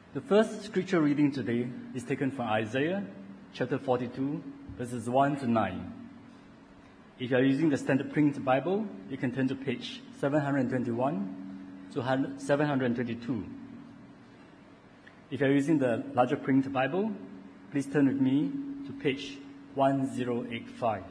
The first scripture reading today is taken from Isaiah chapter 42, verses 1 to 9. If you are using the Standard Print Bible, you can turn to page 721 to 722. If you are using the larger print Bible, please turn with me to page 1085.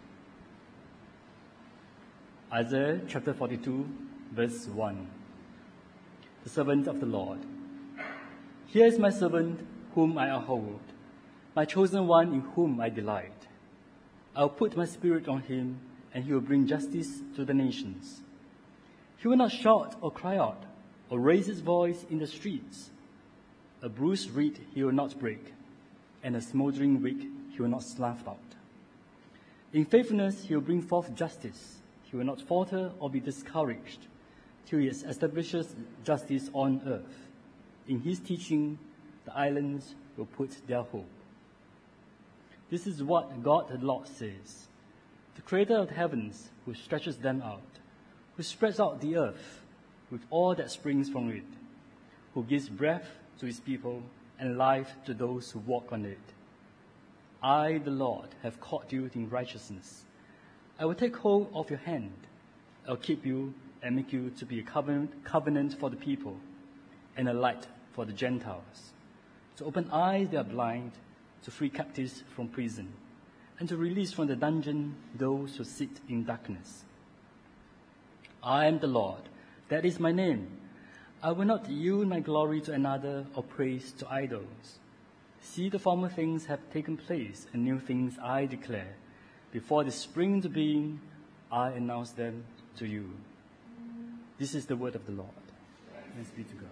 Isaiah chapter 42, verse 1. The servant of the Lord. Here is my servant whom I uphold, my chosen one in whom I delight. I will put my spirit on him, and he will bring justice to the nations. He will not shout or cry out, or raise his voice in the streets. A bruised reed he will not break, and a smoldering wick he will not snuff out. In faithfulness he will bring forth justice. He will not falter or be discouraged, till he establishes justice on earth. In his teaching, the islands will put their hope. This is what God the Lord says, the creator of the heavens, who stretches them out, who spreads out the earth with all that springs from it, who gives breath to his people and life to those who walk on it. I, the Lord, have caught you in righteousness. I will take hold of your hand. I will keep you and make you to be a covenant for the people and a light for the Gentiles, to open eyes that are blind, to free captives from prison, and to release from the dungeon those who sit in darkness. I am the Lord, that is my name. I will not yield my glory to another or praise to idols. See, the former things have taken place, and new things I declare. Before they spring into being, I announce them to you. This is the word of the Lord. Thanks be to God.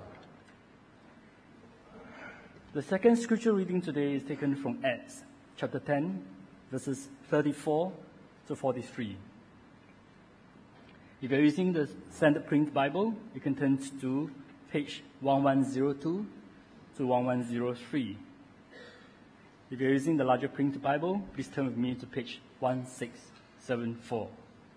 The second scripture reading today is taken from Acts chapter 10, verses 34 to 43. If you're using the Standard Print Bible, you can turn to page 1102 to 1103. If you're using the larger print Bible, please turn with me to page 1674.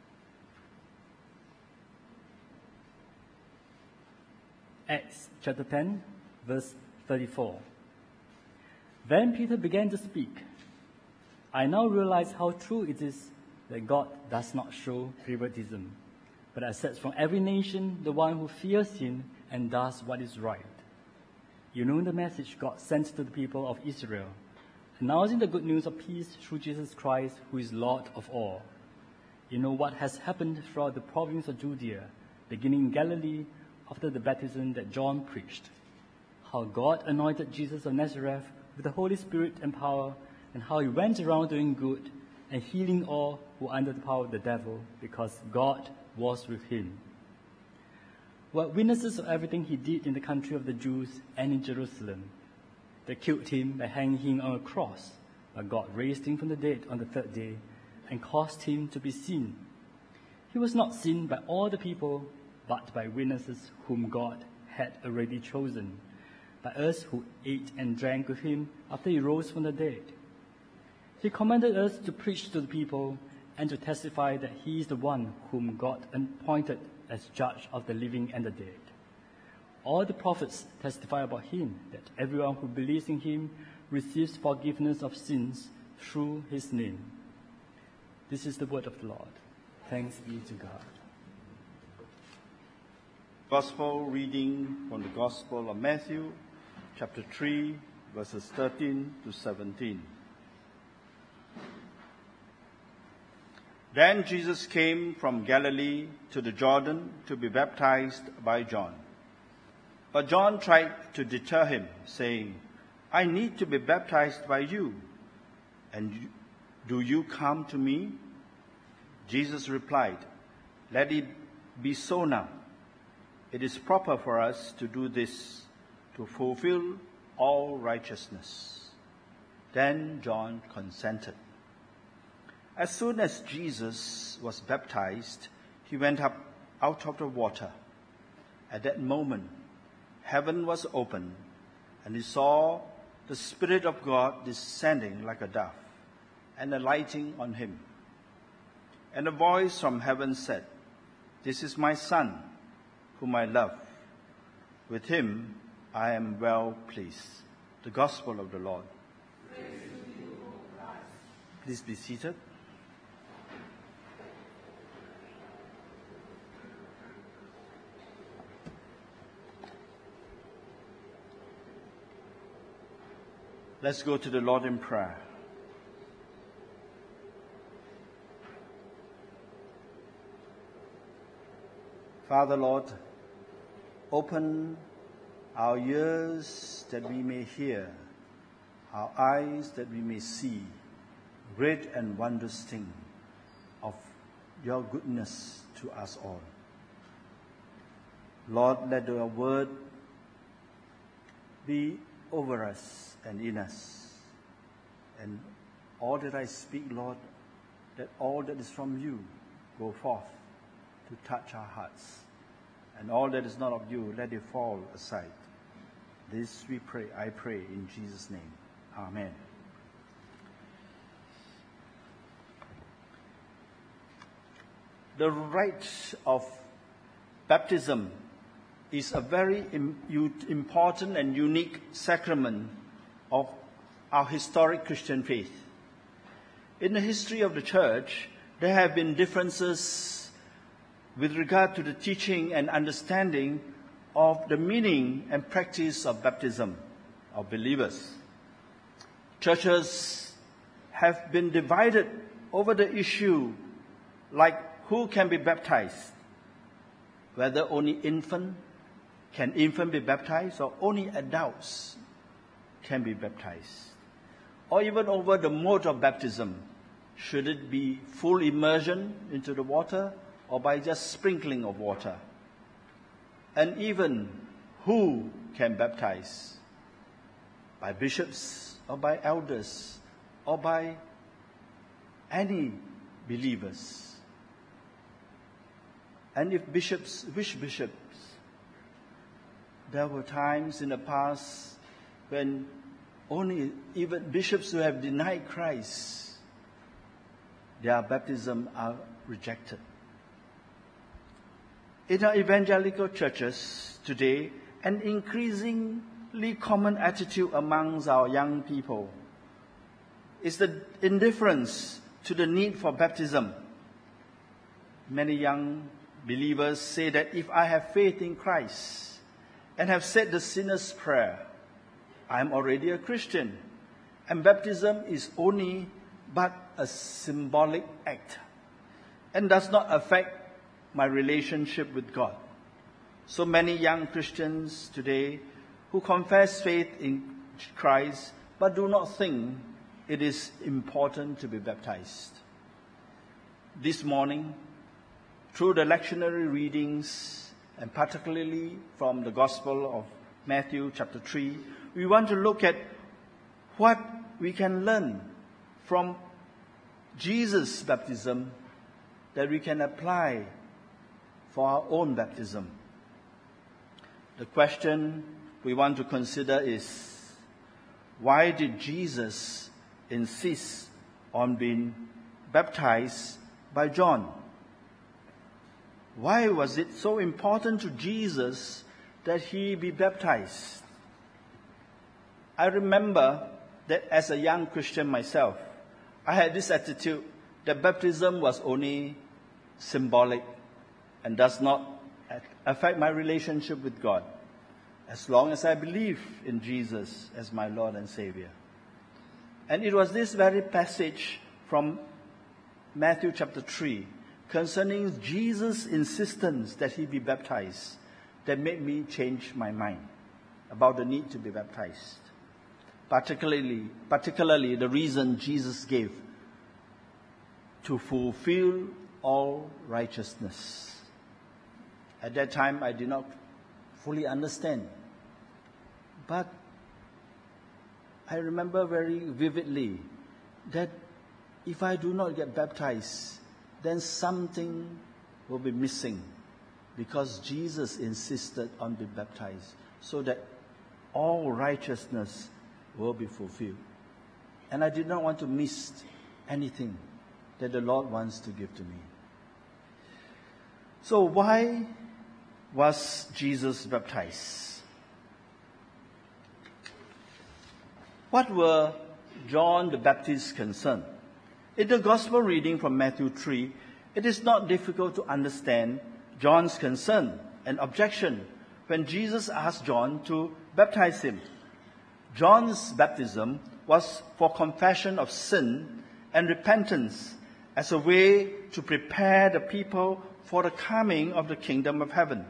Acts chapter 10, verse 34. Then Peter began to speak. I now realize how true it is that God does not show favoritism, but accepts from every nation the one who fears him and does what is right. You know the message God sent to the people of Israel, announcing the good news of peace through Jesus Christ, who is Lord of all. You know what has happened throughout the province of Judea, beginning in Galilee after the baptism that John preached, how God anointed Jesus of Nazareth with the Holy Spirit and power, and how he went around doing good and healing all who were under the power of the devil, because God was with him. We are witnesses of everything he did in the country of the Jews and in Jerusalem. They killed him by hanging him on a cross, but God raised him from the dead on the third day and caused him to be seen. He was not seen by all the people, but by witnesses whom God had already chosen, by us who ate and drank with him after he rose from the dead. He commanded us to preach to the people and to testify that he is the one whom God appointed as judge of the living and the dead. All the prophets testify about him, that everyone who believes in him receives forgiveness of sins through his name. This is the word of the Lord. Thanks be to God. Gospel reading from the Gospel of Matthew, chapter 3, verses 13 to 17. Then Jesus came from Galilee to the Jordan to be baptized by John. But John tried to deter him, saying, I need to be baptized by you, and do you come to me? Jesus replied, Let it be so now. It is proper for us to do this, to fulfill all righteousness. Then John consented. As soon as Jesus was baptized, he went up out of the water. At that moment, heaven was opened, and he saw the Spirit of God descending like a dove and alighting on him. And a voice from heaven said, This is my Son, whom I love. With him I am well pleased. The Gospel of the Lord. Please be seated. Let's go to the Lord in prayer. Father, Lord, open our ears that we may hear, our eyes that we may see great and wondrous thing of your goodness to us all. Lord, let your word be over us and in us. And all that I speak, Lord, that all that is from you go forth to touch our hearts. And all that is not of you, let it fall aside. This we pray, I pray in Jesus' name. Amen. The rite of baptism is a very important and unique sacrament of our historic Christian faith. In the history of the Church, there have been differences with regard to the teaching and understanding of the meaning and practice of baptism of believers. Churches have been divided over the issue like who can be baptized, whether only can infant be baptized, or only adults can be baptized, or even over the mode of baptism. Should it be full immersion into the water or by just sprinkling of water? And even who can baptize? By bishops or by elders or by any believers? And if bishops, which bishops? There were times in the past when only even bishops who have denied Christ, their baptism are rejected. In our evangelical churches today, an increasingly common attitude amongst our young people is the indifference to the need for baptism. Many young believers say that if I have faith in Christ and have said the sinner's prayer, I am already a Christian, and baptism is only but a symbolic act and does not affect my relationship with God. So many young Christians today who confess faith in Christ but do not think it is important to be baptized. This morning, through the lectionary readings, and particularly from the Gospel of Matthew chapter 3, we want to look at what we can learn from Jesus' baptism that we can apply for our own baptism. The question we want to consider is, why did Jesus insist on being baptized by John? Why was it so important to Jesus that he be baptized? I remember that as a young Christian myself, I had this attitude that baptism was only symbolic and does not affect my relationship with God, as long as I believe in Jesus as my Lord and Savior. And it was this very passage from Matthew chapter 3 concerning Jesus' insistence that he be baptized that made me change my mind about the need to be baptized. Particularly the reason Jesus gave: to fulfill all righteousness. At that time, I did not fully understand. But I remember very vividly that if I do not get baptized, then something will be missing, because Jesus insisted on being baptized so that all righteousness will be fulfilled. And I did not want to miss anything that the Lord wants to give to me. So why was Jesus baptized? What were John the Baptist's concern? In the Gospel reading from Matthew 3, it is not difficult to understand John's concern and objection when Jesus asked John to baptize him. John's baptism was for confession of sin and repentance as a way to prepare the people for the coming of the kingdom of heaven.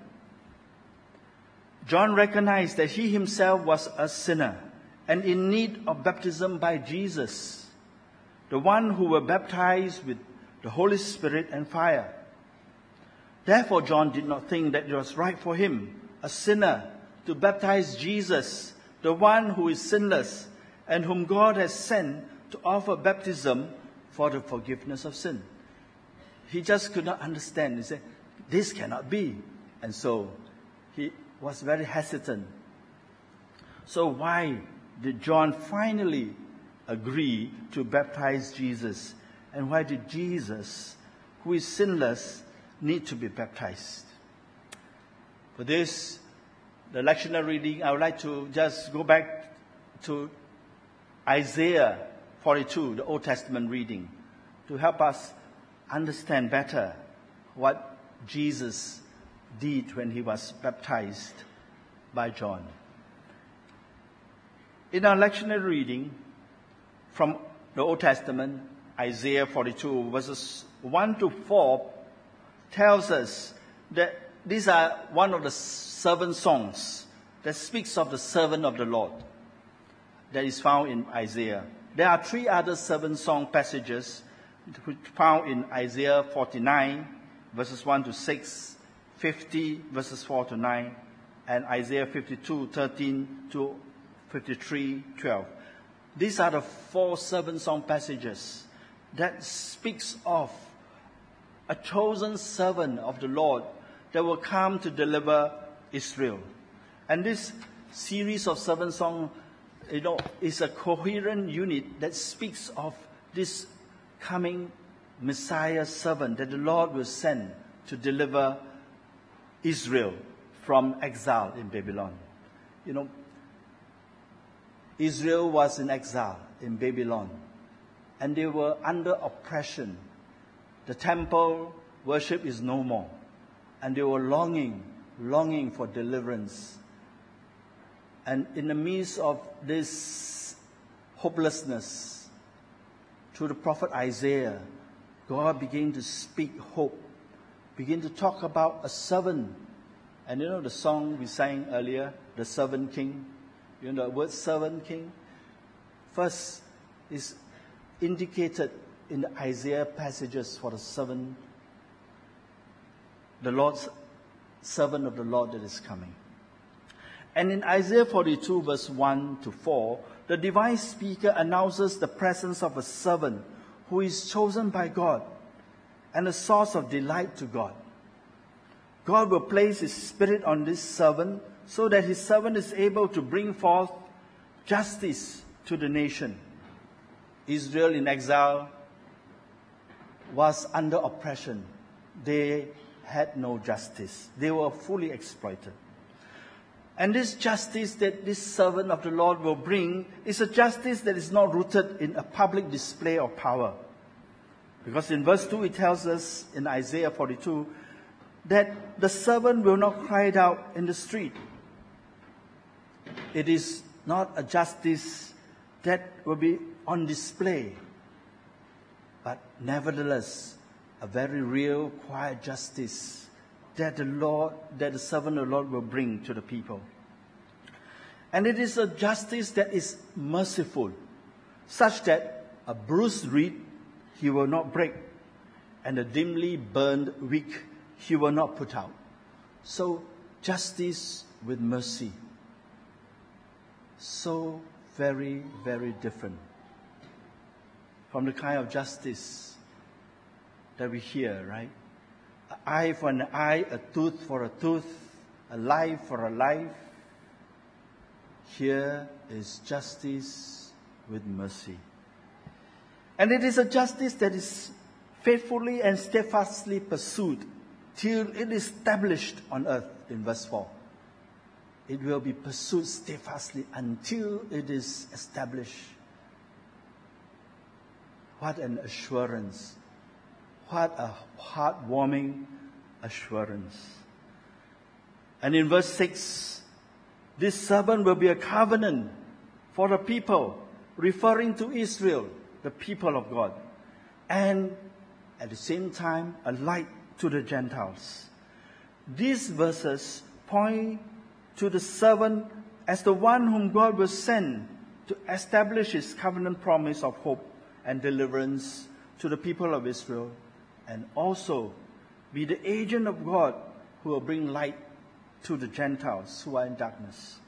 John recognized that he himself was a sinner and in need of baptism by Jesus, the one who were baptized with the Holy Spirit and fire. Therefore, John did not think that it was right for him, a sinner, to baptize Jesus, the one who is sinless and whom God has sent to offer baptism for the forgiveness of sin. He just could not understand. He said, this cannot be. And so he was very hesitant. So why did John finally agree to baptize Jesus? And why did Jesus, who is sinless, need to be baptized? For this, the lectionary reading, I would like to just go back to Isaiah 42, the Old Testament reading, to help us understand better what Jesus did when he was baptized by John. In our lectionary reading from the Old Testament, Isaiah 42 verses 1 to 4 tells us that these are one of the servant songs that speaks of the servant of the Lord that is found in Isaiah. There are three other servant song passages found in Isaiah 49 verses 1 to 6, 50 verses 4 to 9, and Isaiah 52, 13 to 53, 12. These are the four servant song passages that speaks of a chosen servant of the Lord that will come to deliver Israel. And this series of servant song, is a coherent unit that speaks of this coming Messiah servant that the Lord will send to deliver Israel from exile in Babylon. Israel was in exile in Babylon, and they were under oppression. The temple worship is no more, and they were longing for deliverance. And in the midst of this hopelessness, through the prophet Isaiah, God began to speak hope, began to talk about a servant. And the song we sang earlier, the servant king. The word servant king first is indicated in the Isaiah passages for the servant, the Lord's servant of the Lord that is coming. And in Isaiah 42 verse 1 to 4, the divine speaker announces the presence of a servant who is chosen by God and a source of delight to God. God will place his spirit on this servant so that his servant is able to bring forth justice to the nation. Israel in exile was under oppression. They had no justice. They were fully exploited. And this justice that this servant of the Lord will bring is a justice that is not rooted in a public display of power. Because in verse 2 it tells us in Isaiah 42 that the servant will not cry it out in the street. It is not a justice that will be on display, but nevertheless a very real, quiet justice that the servant of the Lord will bring to the people. And it is a justice that is merciful, such that a bruised reed he will not break, and a dimly burned wick he will not put out. So justice with mercy. So very, very different from the kind of justice that we hear, right? An eye for an eye, a tooth for a tooth, a life for a life. Here is justice with mercy. And it is a justice that is faithfully and steadfastly pursued till it is established on earth, in verse 4. it will be pursued steadfastly until it is established. What an assurance. What a heartwarming assurance. And in verse 6, this servant will be a covenant for the people, referring to Israel, the people of God, and at the same time, a light to the Gentiles. These verses point to the servant as the one whom God will send to establish his covenant promise of hope and deliverance to the people of Israel, and also be the agent of God who will bring light to the Gentiles who are in darkness.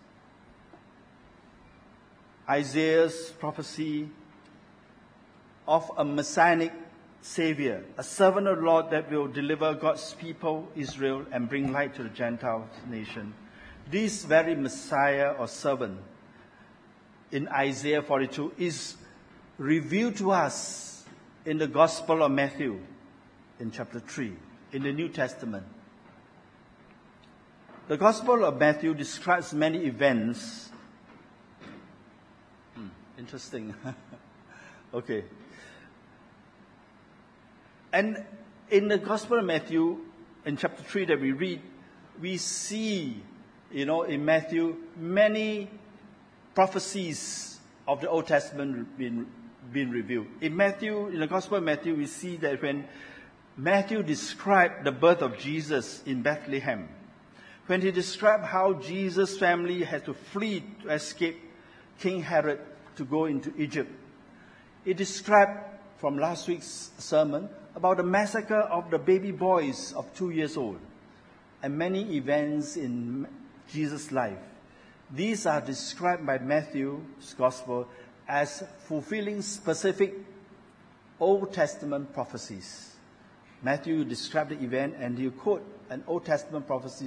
Isaiah's prophecy of a messianic Savior, a servant of the Lord that will deliver God's people, Israel, and bring light to the Gentile nation. This very Messiah or servant in Isaiah 42 is revealed to us in the Gospel of Matthew in chapter 3 in the New Testament. The Gospel of Matthew describes many events. Interesting. Okay. And in the Gospel of Matthew, in chapter 3 that we read, we see, in Matthew, many prophecies of the Old Testament being revealed. In the Gospel of Matthew, we see that when Matthew described the birth of Jesus in Bethlehem, when he described how Jesus' family had to flee to escape King Herod to go into Egypt, he described from last week's sermon about the massacre of the baby boys of 2 years old and many events in Jesus' life. These are described by Matthew's Gospel as fulfilling specific Old Testament prophecies. Matthew described the event and he quote an Old Testament prophecy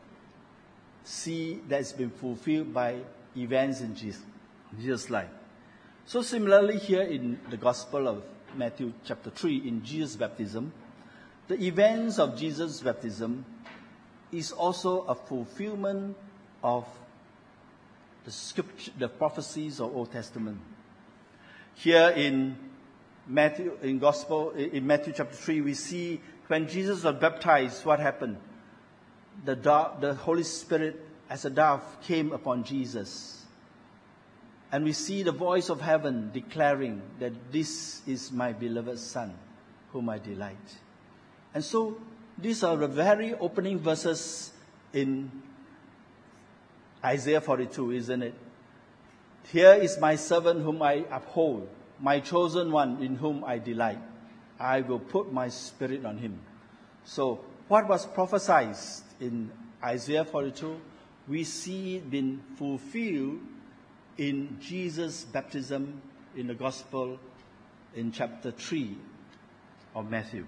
that's been fulfilled by events in Jesus' life. So similarly here in the Gospel of Matthew chapter 3, in Jesus' baptism, the events of Jesus' baptism is also a fulfillment of the scripture, the prophecies of Old Testament. Here in Matthew chapter 3, we see when Jesus was baptized, what happened? The Holy Spirit as a dove came upon Jesus. And we see the voice of heaven declaring that this is my beloved Son, whom I delight. And so these are the very opening verses in Isaiah 42, isn't it? Here is my servant whom I uphold, my chosen one in whom I delight. I will put my spirit on him. So what was prophesied in Isaiah 42, we see it being fulfilled in Jesus' baptism in the Gospel in chapter 3 of Matthew.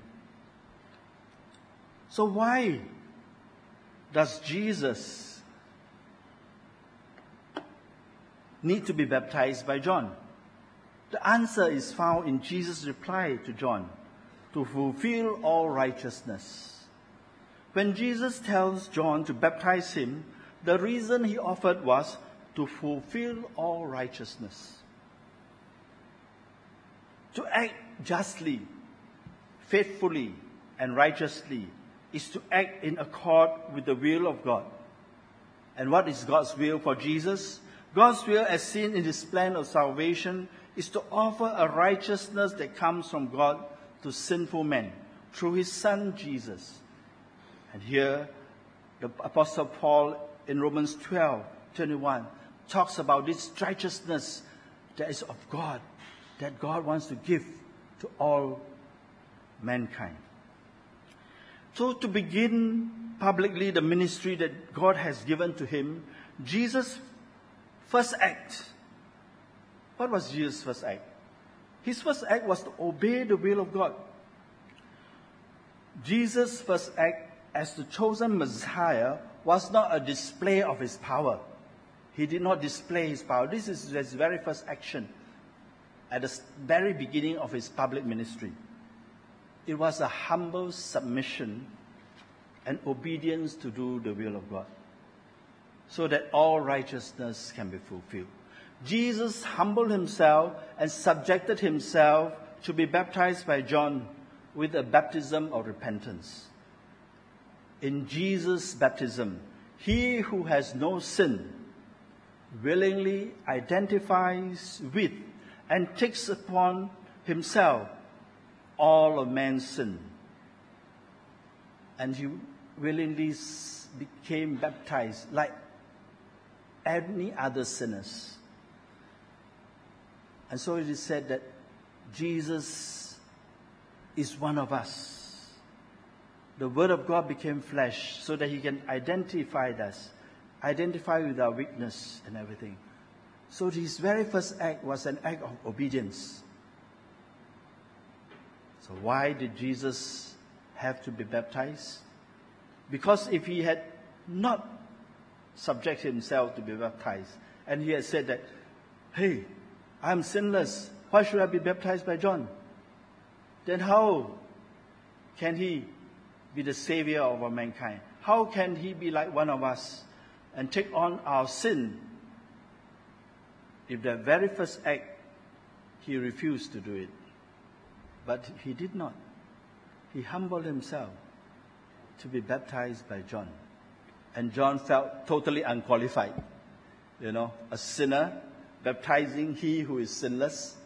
So why does Jesus need to be baptized by John? The answer is found in Jesus' reply to John, to fulfill all righteousness. When Jesus tells John to baptize him, the reason he offered was to fulfill all righteousness. To act justly, faithfully, and righteously is to act in accord with the will of God. And what is God's will for Jesus? God's will, as seen in his plan of salvation, is to offer a righteousness that comes from God to sinful men through his Son Jesus. And here, the Apostle Paul in Romans 12:21 talks about this righteousness that is of God, that God wants to give to all mankind. So to begin publicly the ministry that God has given to him, Jesus' first act. What was Jesus' first act? His first act was to obey the will of God. Jesus' first act as the chosen Messiah was not a display of his power. He did not display his power. This is his very first action at the very beginning of his public ministry. It was a humble submission and obedience to do the will of God. so that all righteousness can be fulfilled. Jesus humbled himself and subjected himself to be baptized by John with a baptism of repentance. In Jesus' baptism, he who has no sin willingly identifies with and takes upon himself all of man's sin. And he willingly became baptized like any other sinners. And so it is said that Jesus is one of us. The Word of God became flesh so that he can identify us, identify with our weakness and everything. So his very first act was an act of obedience. So why did Jesus have to be baptized? Because if he had not subjected himself to be baptized, and he had said that, hey, I'm sinless, why should I be baptized by John? Then how can he be the savior of all mankind? How can he be like one of us and take on our sin if the very first act he refused to do it? But he did not. He humbled himself to be baptized by John. And John felt totally unqualified. A sinner baptizing he who is sinless.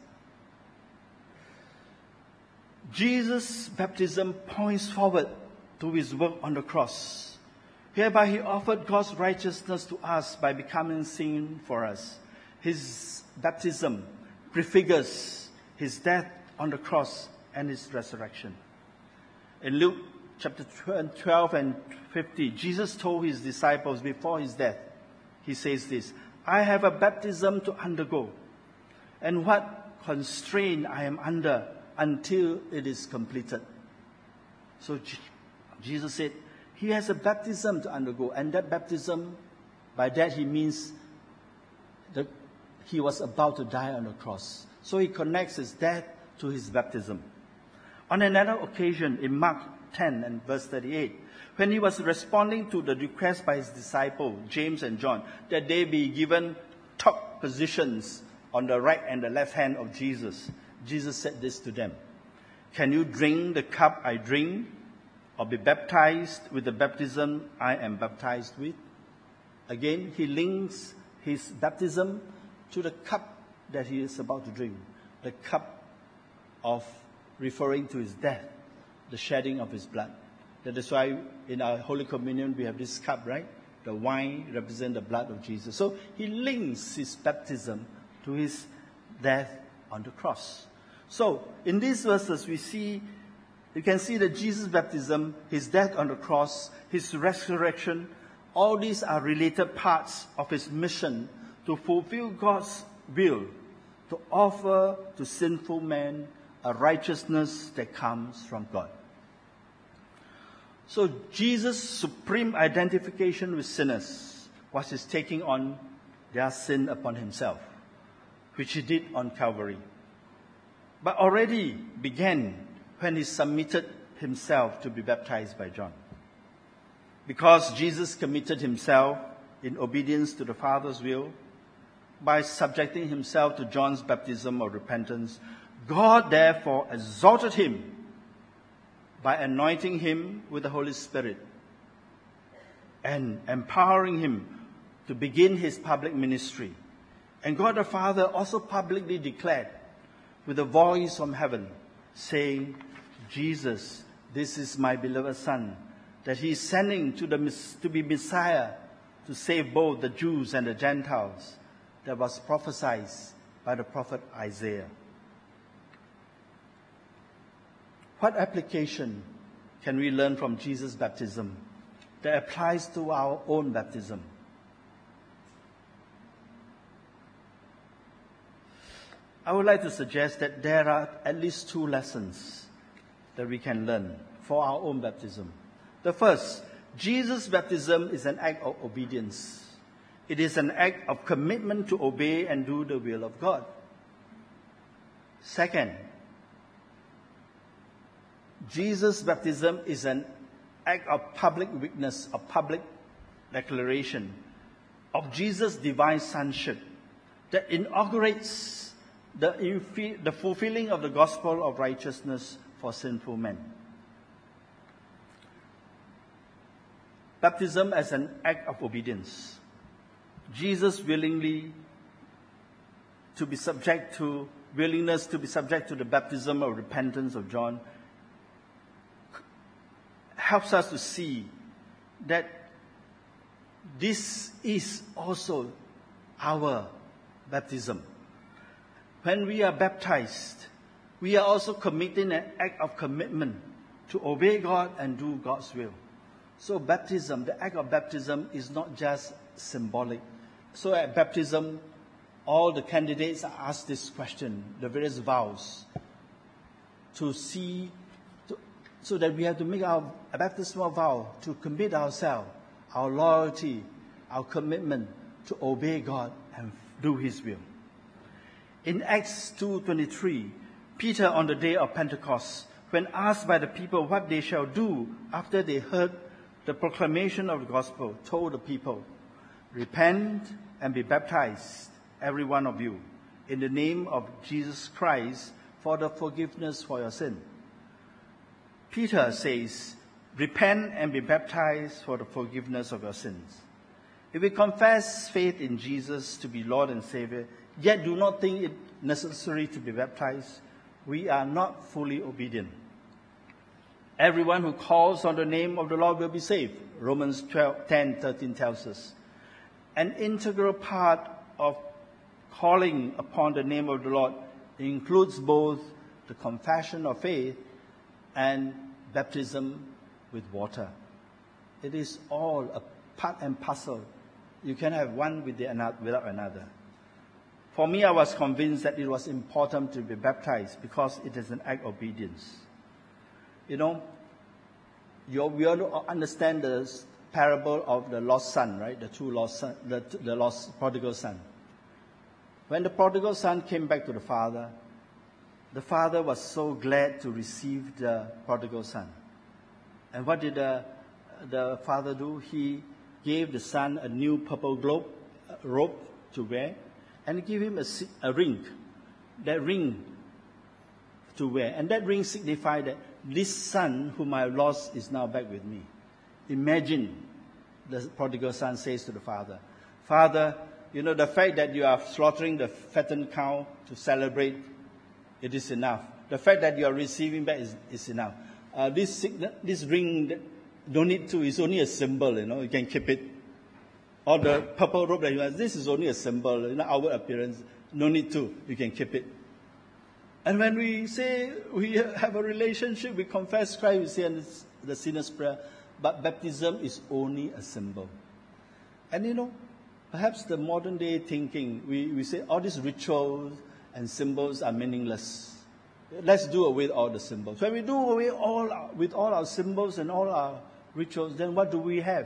Jesus' baptism points forward to his work on the cross. Hereby he offered God's righteousness to us by becoming sin for us. His baptism prefigures his death on the cross and his resurrection. In Luke chapter 12 and 50, Jesus told his disciples before his death, he says this, I have a baptism to undergo, and what constraint I am under until it is completed. So Jesus said, he has a baptism to undergo, and that baptism, by that he means that he was about to die on the cross. So he connects his death to his baptism. On another occasion, in Mark 10 and verse 38, when he was responding to the request by his disciples, James and John, that they be given top positions on the right and the left hand of Jesus, Jesus said this to them, can you drink the cup I drink, or be baptized with the baptism I am baptized with? Again, he links his baptism to the cup that he is about to drink, the cup of referring to his death, the shedding of his blood. That is why in our Holy Communion we have this cup, right? The wine represents the blood of Jesus. So he links his baptism to his death on the cross. So in these verses you can see that Jesus' baptism, his death on the cross, his resurrection, all these are related parts of his mission to fulfill God's will, to offer to sinful man a righteousness that comes from God. So Jesus' supreme identification with sinners was his taking on their sin upon himself, which he did on Calvary, but already began when he submitted himself to be baptized by John. Because Jesus committed himself in obedience to the Father's will, by subjecting himself to John's baptism of repentance, God therefore exalted him by anointing him with the Holy Spirit and empowering him to begin his public ministry. And God the Father also publicly declared with a voice from heaven, saying, Jesus, this is my beloved Son, that he is sending to be Messiah to save both the Jews and the Gentiles, that was prophesied by the prophet Isaiah. What application can we learn from Jesus' baptism that applies to our own baptism? I would like to suggest that there are at least two lessons that we can learn for our own baptism. The first, Jesus' baptism is an act of obedience. It is an act of commitment to obey and do the will of God. Second, Jesus' baptism is an act of public witness, of public declaration, of Jesus' divine sonship that inaugurates the fulfilling of the gospel of righteousness for sinful men. Baptism as an act of obedience. Jesus' willingness to be subject to the baptism of repentance of John helps us to see that this is also our baptism. When we are baptized, we are also committing an act of commitment to obey God and do God's will. So baptism, the act of baptism is not just symbolic. So at baptism, all the candidates are asked this question, the various vows, so that we have to make our baptismal vow to commit ourselves, our loyalty, our commitment to obey God and do His will. In Acts 2:23, Peter on the day of Pentecost, when asked by the people what they shall do after they heard the proclamation of the gospel, told the people, "Repent and be baptized, every one of you, in the name of Jesus Christ for the forgiveness for your sin." Peter says, "Repent and be baptized for the forgiveness of your sins." If we confess faith in Jesus to be Lord and Savior, yet do not think it necessary to be baptized, we are not fully obedient. Everyone who calls on the name of the Lord will be saved. Romans 10:13 tells us. An integral part of calling upon the name of the Lord includes both the confession of faith and baptism with water. It is all a part and parcel. You can have one without another. For me, I was convinced that it was important to be baptized because it is an act of obedience. We all understand the parable of the lost son, right? The lost prodigal son. When the prodigal son came back to the father was so glad to receive the prodigal son. And what did the father do? He gave the son a new purple robe to wear, and gave him a ring. That ring to wear. And that ring signified that this son whom I lost is now back with me. Imagine, the prodigal son says to the father, "Father, the fact that you are slaughtering the fattened cow to celebrate, it is enough. The fact that you are receiving back is enough. This ring, don't need to, it's only a symbol, you can keep it. Or the purple robe that you have, this is only a symbol, our appearance, no need to, you can keep it." And when we say we have a relationship, we confess Christ, we say the sinner's prayer, but baptism is only a symbol. And perhaps the modern day thinking, we say all these rituals and symbols are meaningless. Let's do away with all the symbols. When we do away with all our symbols and all our rituals, then what do we have?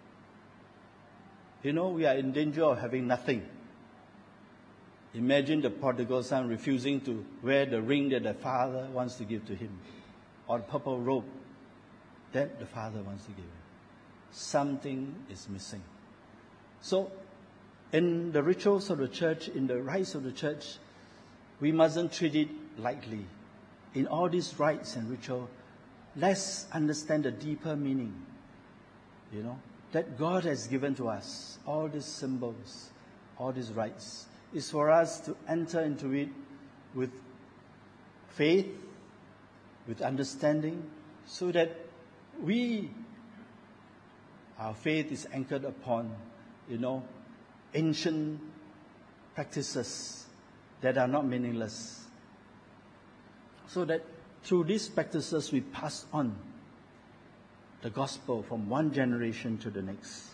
We are in danger of having nothing. Imagine the prodigal son refusing to wear the ring that the father wants to give to him, or the purple robe that the father wants to give him. Something is missing. So, in the rituals of the church, in the rites of the church, we mustn't treat it lightly. In all these rites and rituals, let's understand the deeper meaning, that God has given to us. All these symbols, all these rites, is for us to enter into it with faith, with understanding, so that our faith is anchored upon, ancient practices that are not meaningless. So that through these practices we pass on the gospel from one generation to the next.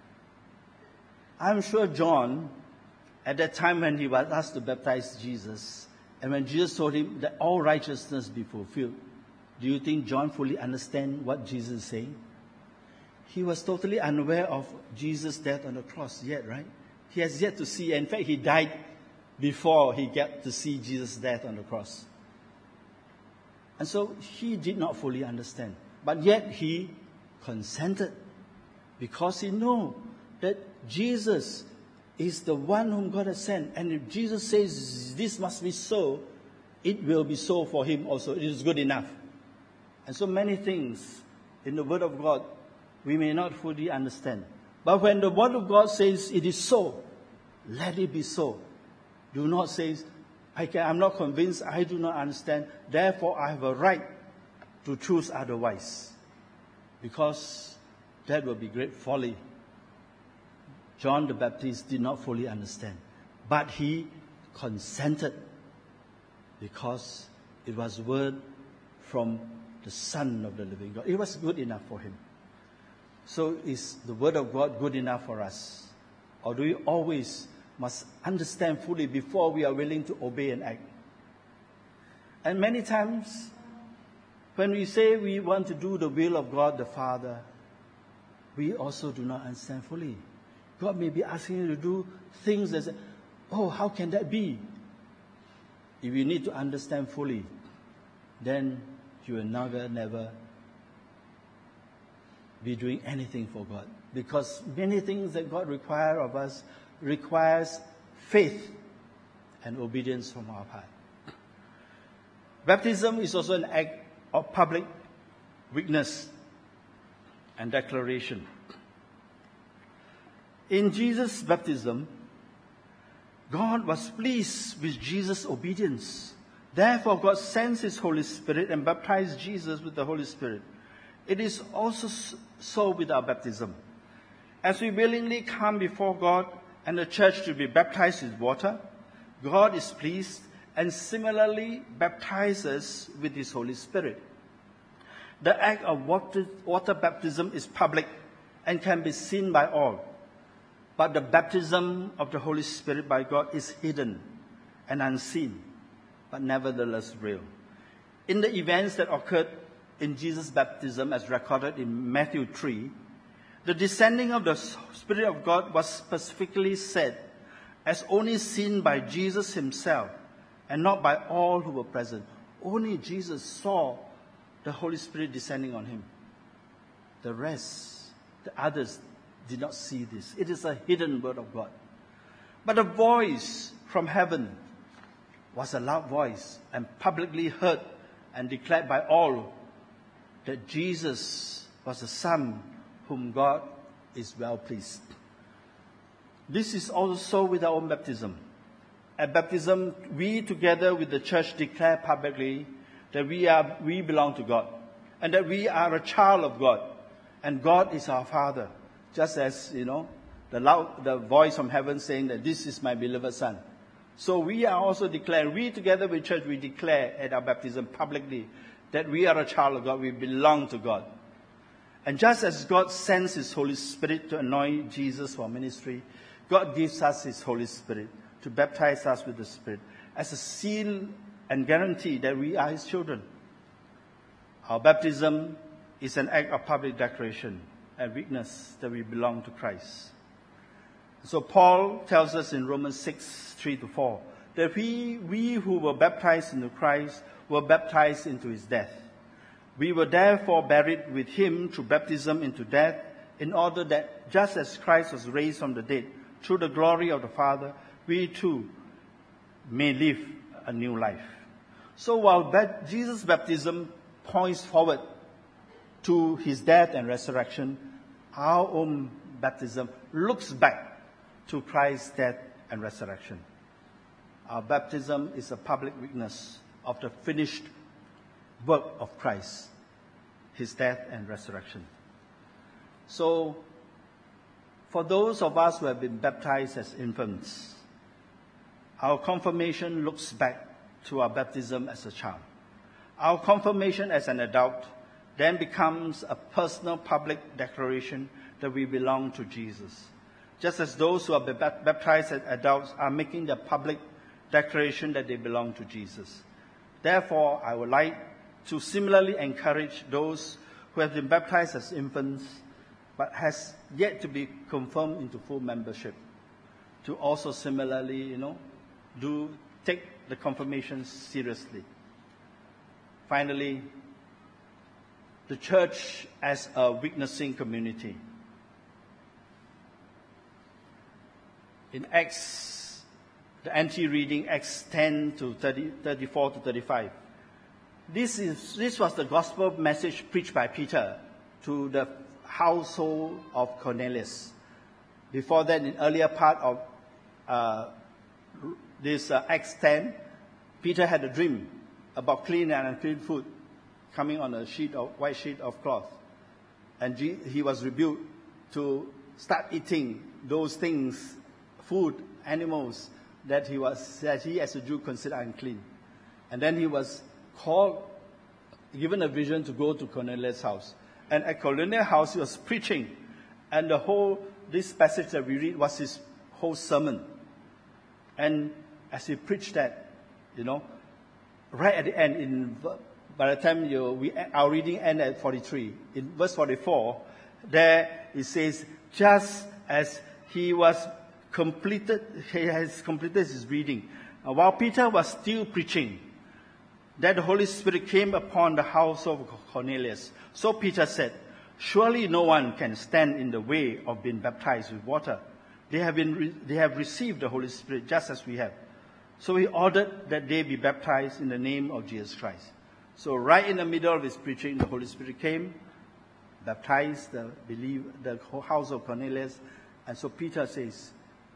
I'm sure John, at that time when he was asked to baptize Jesus, and when Jesus told him that all righteousness be fulfilled, do you think John fully understands what Jesus is saying? He was totally unaware of Jesus' death on the cross yet, right? He has yet to see. In fact, he died before he got to see Jesus' death on the cross. And so he did not fully understand. But yet he consented because he knew that Jesus is the one whom God has sent. And if Jesus says this must be so, it will be so for him also. It is good enough. And so many things in the Word of God we may not fully understand. But when the Word of God says it is so, let it be so. Do not say, I'm not convinced, I do not understand, therefore I have a right to choose otherwise. Because that will be great folly. John the Baptist did not fully understand, but he consented because it was word from the Son of the living God. It was good enough for him. So is the Word of God good enough for us? Or do we always must understand fully before we are willing to obey and act? And many times, when we say we want to do the will of God the Father, we also do not understand fully. God may be asking you to do things that say, oh, how can that be? If you need to understand fully, then you will never be doing anything for God. Because many things that God requires of us requires faith and obedience from our part. Baptism is also an act of public witness and declaration. In Jesus' baptism, God was pleased with Jesus' obedience. Therefore, God sends His Holy Spirit and baptized Jesus with the Holy Spirit. It is also so with our baptism. As we willingly come before God and the church to be baptized with water, God is pleased and similarly baptizes with His Holy Spirit. The act of water baptism is public and can be seen by all. But the baptism of the Holy Spirit by God is hidden and unseen, but nevertheless real. In the events that occurred in Jesus' baptism as recorded in Matthew 3, the descending of the Spirit of God was specifically said as only seen by Jesus himself and not by all who were present. Only Jesus saw the Holy Spirit descending on him. The rest, the others, did not see this. It is a hidden word of God. But a voice from heaven was a loud voice and publicly heard and declared by all that Jesus was the Son whom God is well pleased. This is also with our own baptism. At baptism, we together with the church declare publicly that we belong to God and that we are a child of God and God is our Father. Just as, the voice from heaven saying that this is my beloved Son. So we are also declaring, we together with church, we declare at our baptism publicly that we are a child of God, we belong to God. And just as God sends His Holy Spirit to anoint Jesus for ministry, God gives us His Holy Spirit to baptize us with the Spirit as a seal and guarantee that we are His children. Our baptism is an act of public declaration and witness that we belong to Christ. So Paul tells us in Romans 6, 3-4, that we who were baptized into Christ were baptized into His death. We were therefore buried with Him through baptism into death, in order that just as Christ was raised from the dead through the glory of the Father, we too may live a new life. So while Jesus' baptism points forward to His death and resurrection, our own baptism looks back to Christ's death and resurrection. Our baptism is a public witness of the finished work of Christ, His death and resurrection. So, for those of us who have been baptized as infants, our confirmation looks back to our baptism as a child. Our confirmation as an adult then becomes a personal public declaration that we belong to Jesus. Just as those who are baptized as adults are making the public declaration that they belong to Jesus. Therefore, I would like to similarly encourage those who have been baptized as infants but has yet to be confirmed into full membership to also similarly, take the confirmation seriously. Finally, the church as a witnessing community. in Acts, the NT reading, Acts 10 to 34 to 35. This was the gospel message preached by Peter to the household of Cornelius. Before that, in earlier part of this Acts 10, Peter had a dream about clean and unclean food coming on a white sheet of cloth. And he was rebuked to start eating those things, food, animals, that he as a Jew considered unclean. And then he was given a vision to go to Cornelius' house. And at Cornelius' house, he was preaching. And this passage that we read was his whole sermon. And as he preached that, right at the end, by the time our reading ended at 43, in verse 44, there it says, just as he has completed his reading, while Peter was still preaching, that the Holy Spirit came upon the house of Cornelius. So Peter said, surely no one can stand in the way of being baptized with water. They have received the Holy Spirit just as we have. So he ordered that they be baptized in the name of Jesus Christ. So right in the middle of his preaching, the Holy Spirit came, baptized the house of Cornelius. And so Peter says,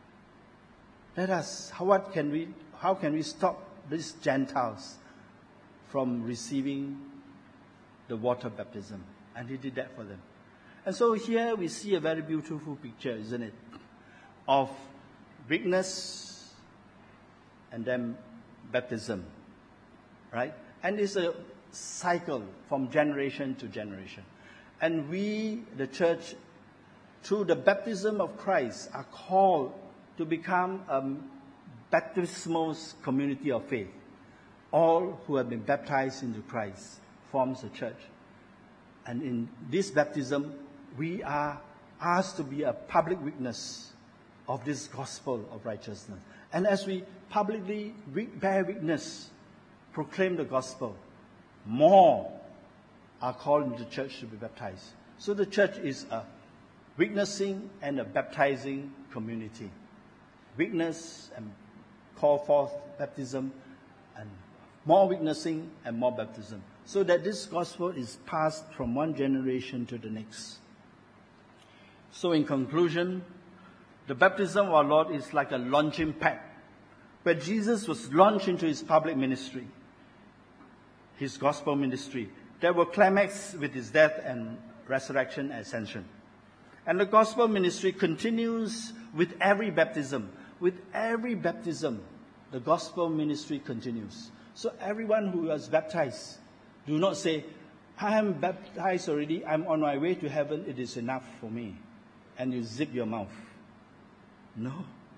how can we stop these Gentiles from receiving the water baptism? And he did that for them. And so here we see a very beautiful picture, isn't it? Of weakness and then baptism, right? And it's a cycle from generation to generation. And we, the church, through the baptism of Christ, are called to become a baptismal community of faith. All who have been baptized into Christ forms a church. And in this baptism, we are asked to be a public witness of this gospel of righteousness. And as we publicly bear witness, proclaim the gospel, more are called into the church to be baptized. So the church is a witnessing and a baptizing community. Witness and call forth baptism, and more witnessing and more baptism, so that this gospel is passed from one generation to the next. So in conclusion, the baptism of our Lord is like a launching pad, where Jesus was launched into his public ministry, his gospel ministry, that will climax with his death and resurrection and ascension. And the gospel ministry continues with every baptism. With every baptism, the gospel ministry continues. So everyone who was baptized, do not say, I am baptized already, I'm on my way to heaven, it is enough for me. And you zip your mouth. No.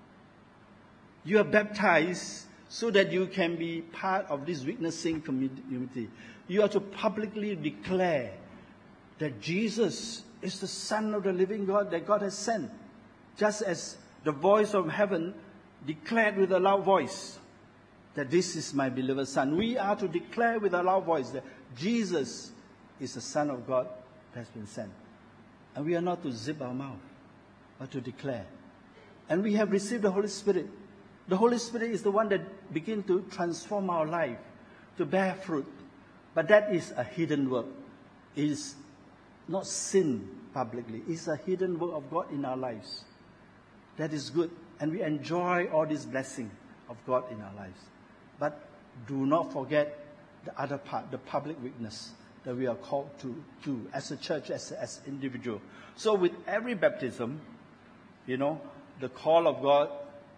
You are baptized so that you can be part of this witnessing community. You are to publicly declare that Jesus is the Son of the living God that God has sent. Just as the voice of heaven declared with a loud voice that this is my beloved Son. We are to declare with a loud voice that Jesus is the Son of God that has been sent. And we are not to zip our mouth, but to declare. And we have received the Holy Spirit. The Holy Spirit is the one that begins to transform our life, to bear fruit. But that is a hidden work. It is not seen publicly. It's a hidden work of God in our lives. That is good. And we enjoy all this blessing of God in our lives. But do not forget the other part, the public witness that we are called to do as a church, as individual. So with every baptism, the call of God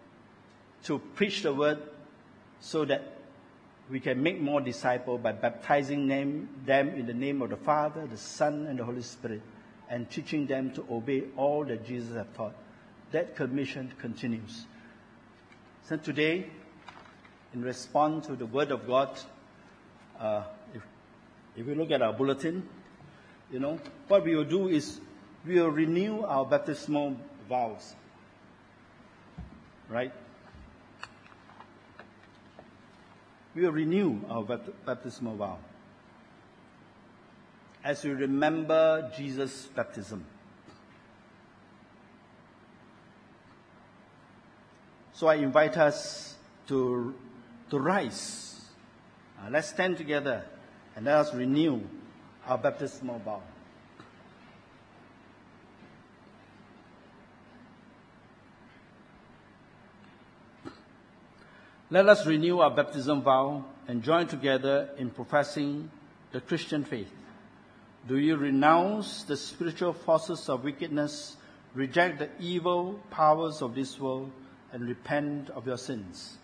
to preach the word so that we can make more disciples by baptizing them in the name of the Father, the Son, and the Holy Spirit, and teaching them to obey all that Jesus has taught. That commission continues. So today, in response to the word of God, if we look at our bulletin, what we will do is we will renew our baptismal vows. Right? We will renew our baptismal vow as we remember Jesus' baptism. So I invite us to rise. Let's stand together and let us renew our baptismal vow. Let us renew our baptism vow and join together in professing the Christian faith. Do you renounce the spiritual forces of wickedness, reject the evil powers of this world, and repent of your sins?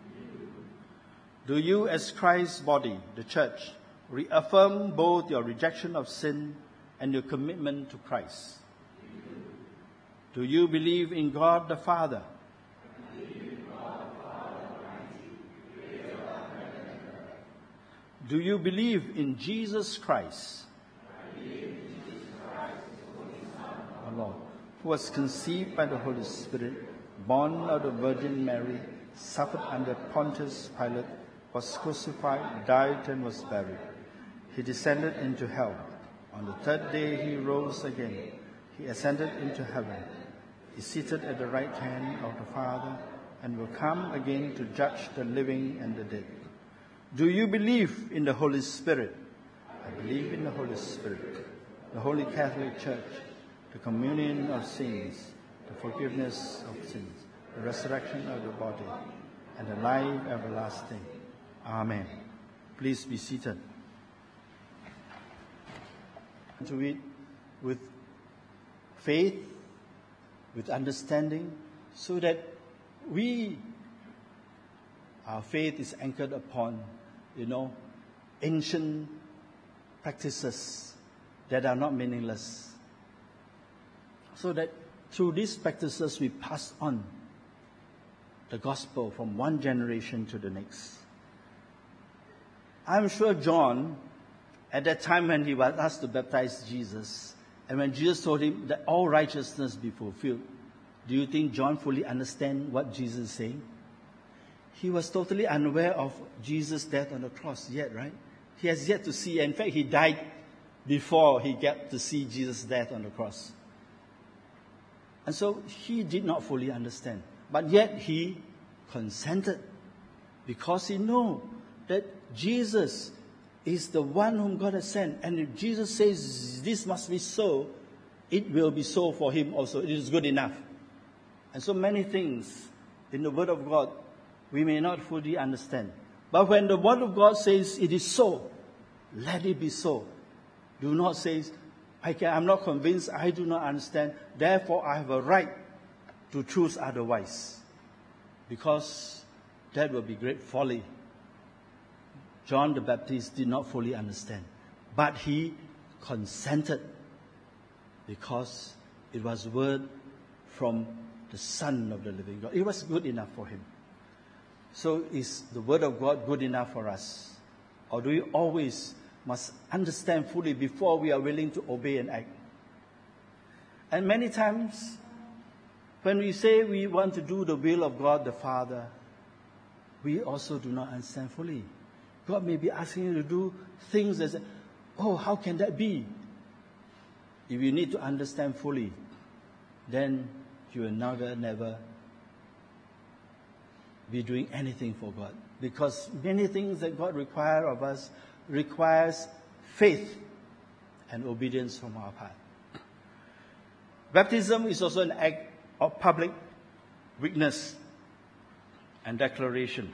Do you, as Christ's body, the church, reaffirm both your rejection of sin and your commitment to Christ? Do you believe in God the Father? Do you believe in Jesus Christ? Our Lord, who was conceived by the Holy Spirit, born of the Virgin Mary, suffered under Pontius Pilate, was crucified, died, and was buried. He descended into hell. On the third day he rose again. He ascended into heaven. He is seated at the right hand of the Father and will come again to judge the living and the dead. Do you believe in the Holy Spirit? I believe in the Holy Spirit, the Holy Catholic Church, the communion of saints, the forgiveness of sins, the resurrection of the body, and the life everlasting. Amen. Please be seated. To it with faith, with understanding, so that our faith is anchored upon ancient practices that are not meaningless. So that through these practices we pass on the gospel from one generation to the next. I'm sure John, at that time when he was asked to baptize Jesus, and when Jesus told him that all righteousness be fulfilled, do you think John fully understands what Jesus is saying? He was totally unaware of Jesus' death on the cross yet, right? He has yet to see. In fact, he died before he got to see Jesus' death on the cross. And so he did not fully understand. But yet he consented because he knew that Jesus is the one whom God has sent. And if Jesus says this must be so, it will be so for him also. It is good enough. And so many things in the Word of God we may not fully understand. But when the Word of God says it is so, let it be so. Do not say, I'm not convinced, I do not understand, therefore I have a right to choose otherwise. Because that would be great folly. John the Baptist did not fully understand. But he consented because it was word from the Son of the living God. It was good enough for him. So is the Word of God good enough for us? Or do we always must understand fully before we are willing to obey and act? And many times, when we say we want to do the will of God the Father, we also do not understand fully. God may be asking you to do things that say, oh, how can that be? If you need to understand fully, then you will never be doing anything for God. Because many things that God requires of us requires faith and obedience from our part. Baptism is also an act of public witness and declaration.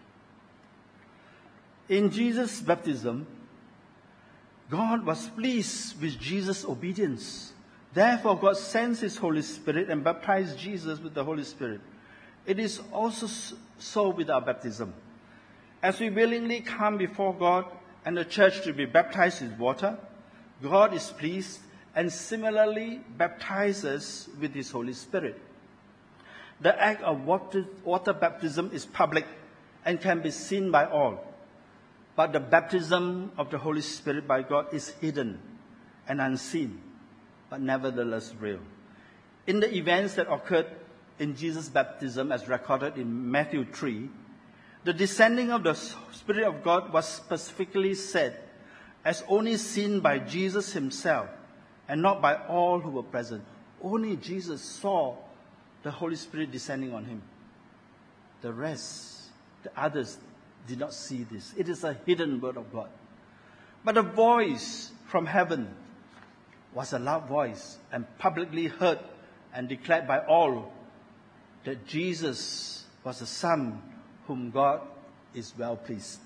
In Jesus' baptism, God was pleased with Jesus' obedience. Therefore, God sends His Holy Spirit and baptized Jesus with the Holy Spirit. It is also so with our baptism. As we willingly come before God and the church to be baptized with water, God is pleased and similarly baptizes with His Holy Spirit. The act of water baptism is public and can be seen by all. But the baptism of the Holy Spirit by God is hidden and unseen, but nevertheless real. In the events that occurred in Jesus' baptism as recorded in Matthew 3, the descending of the Spirit of God was specifically said as only seen by Jesus Himself and not by all who were present. Only Jesus saw the Holy Spirit descending on Him. The rest, the others, did not see this. It is a hidden word of God. But a voice from heaven was a loud voice and publicly heard and declared by all that Jesus was the Son whom God is well pleased.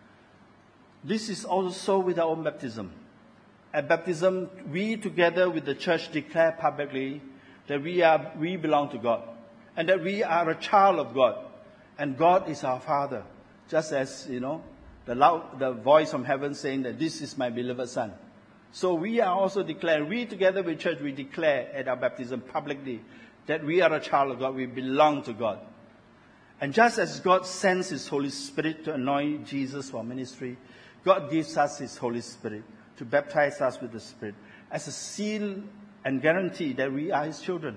This is also with our own baptism. At baptism, we together with the church declare publicly that we belong to God and that we are a child of God and God is our Father. Just as, the voice from heaven saying that this is my beloved Son. So we are also declaring, we together with church, we declare at our baptism publicly that we are a child of God, we belong to God. And just as God sends His Holy Spirit to anoint Jesus for ministry, God gives us His Holy Spirit to baptize us with the Spirit as a seal and guarantee that we are His children.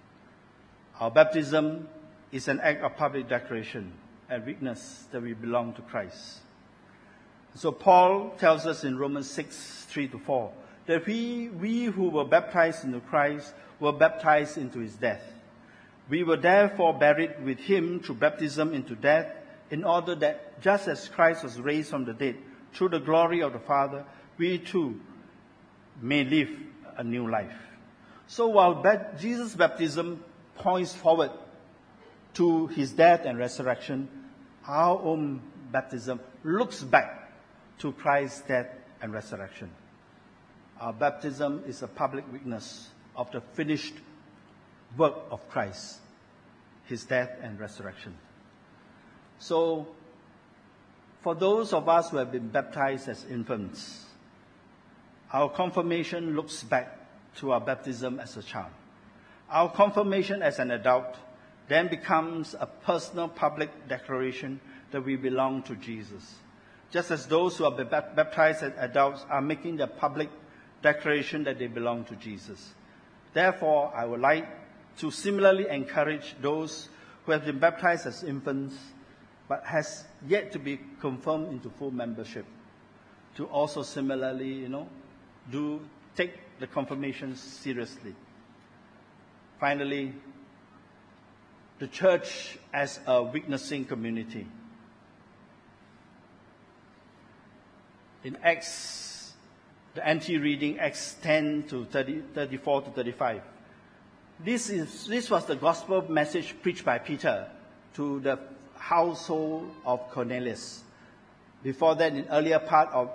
Our baptism is an act of public declaration and witness that we belong to Christ. So Paul tells us in Romans 6:3-4, that we who were baptized into Christ were baptized into His death. We were therefore buried with Him through baptism into death, in order that just as Christ was raised from the dead through the glory of the Father, we too may live a new life. So while Jesus' baptism points forward to His death and resurrection, our own baptism looks back to Christ's death and resurrection. Our baptism is a public witness of the finished work of Christ, His death and resurrection. So, for those of us who have been baptized as infants, our confirmation looks back to our baptism as a child. Our confirmation as an adult then becomes a personal public declaration that we belong to Jesus. Just as those who are baptized as adults are making the public declaration that they belong to Jesus. Therefore, I would like to similarly encourage those who have been baptized as infants but has yet to be confirmed into full membership to also similarly, take the confirmation seriously. Finally, the church as a witnessing community. In Acts, the NT reading, Acts 10:34-35. This was the gospel message preached by Peter to the household of Cornelius. Before that, in earlier part of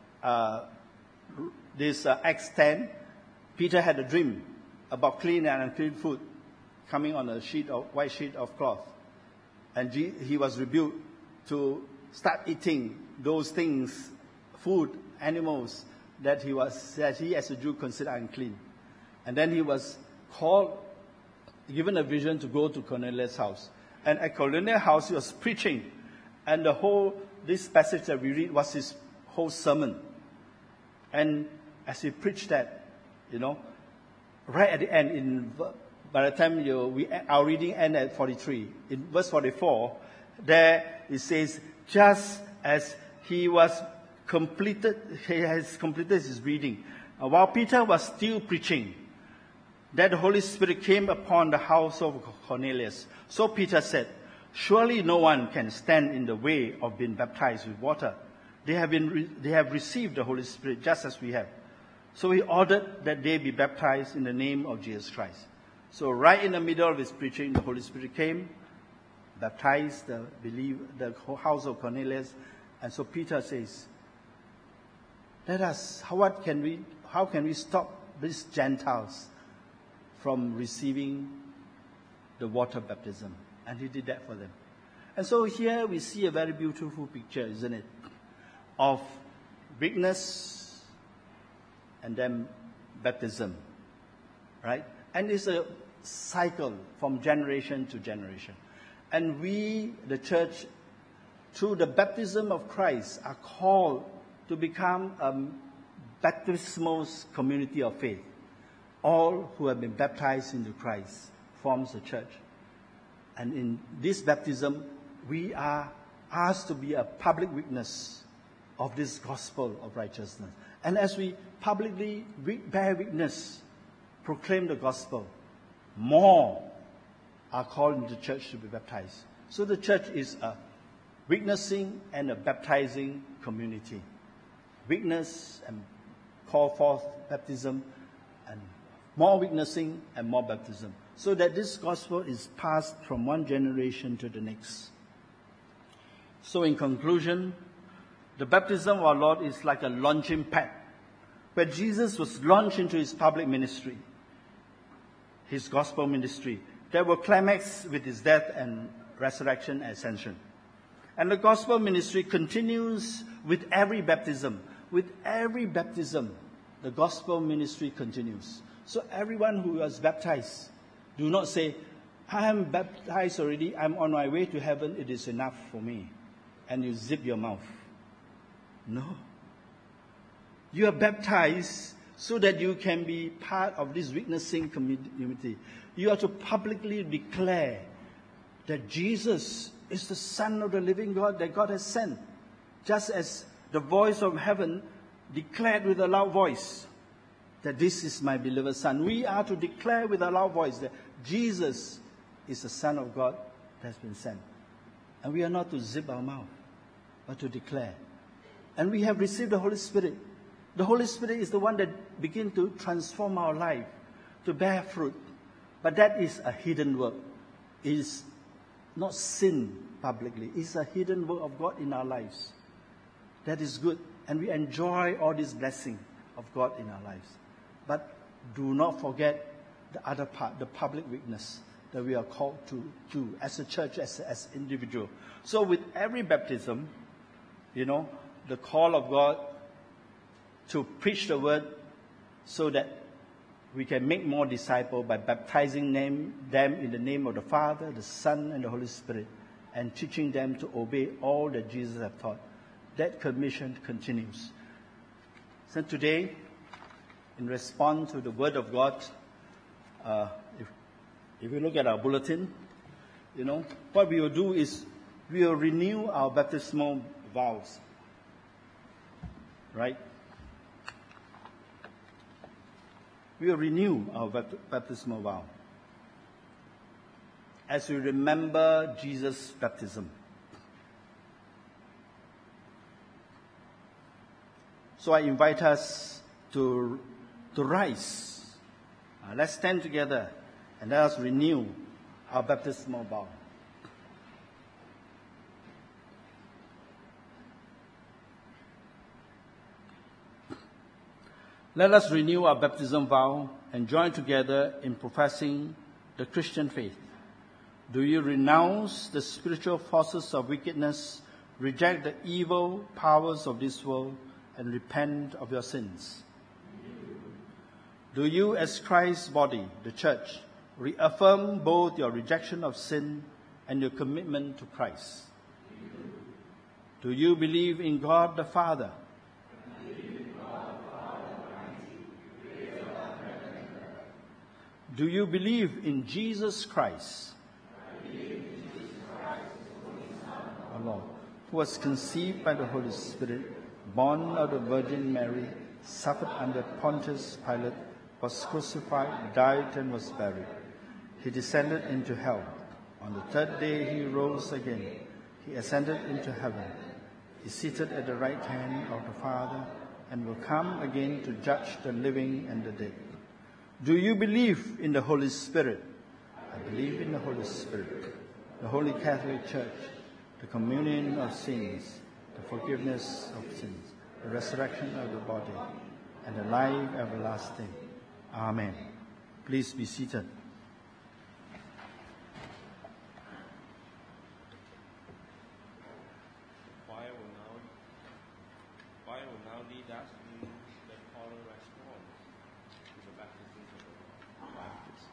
Acts 10, Peter had a dream about clean and unclean food coming on a white sheet of cloth. And he was rebuked to start eating those things, food, animals, that he as a Jew considered unclean. And then he was given a vision to go to Cornelius' house. And at Cornelius' house, he was preaching. And this passage that we read was his whole sermon. And as he preached that, right at the end, by the time our reading ended at 43, in verse 44, there it says, just as he has completed his reading, while Peter was still preaching, that the Holy Spirit came upon the house of Cornelius. So Peter said, surely no one can stand in the way of being baptized with water. They have received the Holy Spirit just as we have. So he ordered that they be baptized in the name of Jesus Christ. So right in the middle of his preaching, the Holy Spirit came, baptized the house of Cornelius. And so Peter says, how can we stop these Gentiles from receiving the water baptism? And he did that for them. And so here we see a very beautiful picture, isn't it? Of witness and then baptism, right? And it's a cycle from generation to generation. And we, the church, through the baptism of Christ, are called to become a baptismal community of faith. All who have been baptized into Christ forms the church. And in this baptism, we are asked to be a public witness of this gospel of righteousness. And as we publicly bear witness, proclaim the gospel, more are called into the church to be baptized. So the church is a witnessing and a baptizing community. Witness and call forth baptism, and more witnessing and more baptism, so that this gospel is passed from one generation to the next. So in conclusion, the baptism of our Lord is like a launching pad, where Jesus was launched into his public ministry, his gospel ministry, that will climax with his death and resurrection and ascension. And the gospel ministry continues with every baptism. With every baptism, the gospel ministry continues. So everyone who was baptized, do not say, I am baptized already, I'm on my way to heaven, it is enough for me. And you zip your mouth. No. You are baptized so that you can be part of this witnessing community. You are to publicly declare that Jesus is the Son of the living God that God has sent. Just as the voice of heaven declared with a loud voice that this is my beloved Son. We are to declare with a loud voice that Jesus is the Son of God that has been sent. And we are not to zip our mouth, but to declare. And we have received the Holy Spirit. The Holy Spirit is the one that begins to transform our life, to bear fruit. But that is a hidden work. It is not seen publicly. It's a hidden work of God in our lives. That is good. And we enjoy all this blessing of God in our lives. But do not forget the other part, the public witness that we are called to do as a church, as individual. So with every baptism, the call of God to preach the word so that we can make more disciples by baptizing them in the name of the Father, the Son, and the Holy Spirit, and teaching them to obey all that Jesus has taught. That commission continues. So today, in response to the word of God, if we look at our bulletin, what we will do is we will renew our baptismal vows. Right? We will renew our baptismal vow as we remember Jesus' baptism. So I invite us to rise. Let's stand together and let us renew our baptismal vow. Let us renew our baptism vow and join together in professing the Christian faith. Do you renounce the spiritual forces of wickedness, reject the evil powers of this world, and repent of your sins? Do you, as Christ's body, the church, reaffirm both your rejection of sin and your commitment to Christ? Do you believe in God the Father? Do you believe in Jesus Christ, our Lord, who was conceived by the Holy Spirit, born of the Virgin Mary, suffered under Pontius Pilate, was crucified, died, and was buried. He descended into hell. On the third day he rose again. He ascended into heaven. He is seated at the right hand of the Father and will come again to judge the living and the dead. Do you believe in the Holy Spirit? I believe in the Holy Spirit, the Holy Catholic Church, the communion of saints, the forgiveness of sins, the resurrection of the body, and the life everlasting. Amen. Please be seated. Choir will now lead us in the choral response to the baptism of the Lord. Baptist.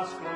us, glory.